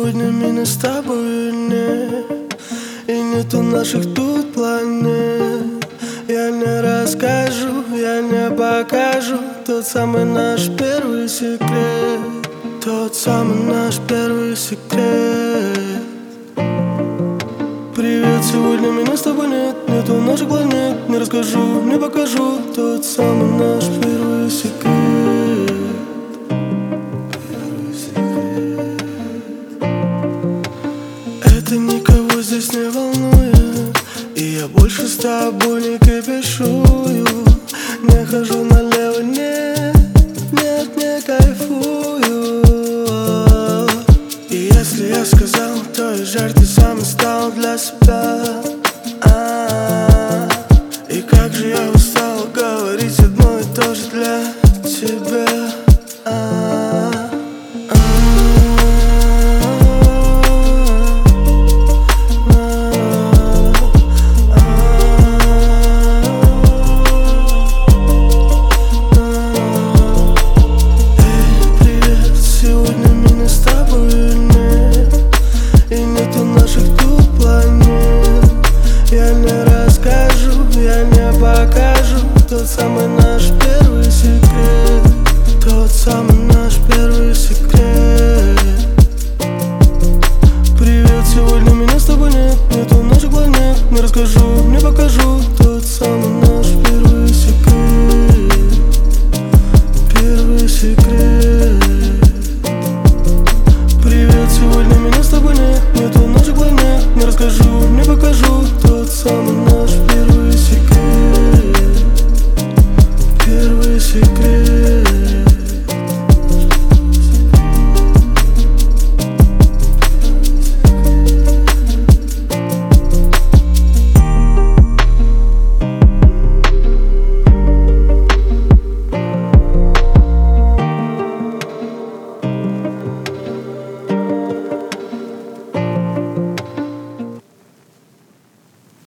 сегодня меня с тобой нет, и нету наших тут планет. Я не расскажу, я не покажу тот самый наш первый секрет, тот самый наш первый секрет. Привет, сегодня меня с тобой нет, нету наших планет. Не расскажу, не покажу тот самый наш первый секрет. Это никого здесь не волнует, и я больше с тобой не кипишую. Не хожу налево, нет, нет, не кайфую. И если я сказал, то и жаль, ты сам стал для себя.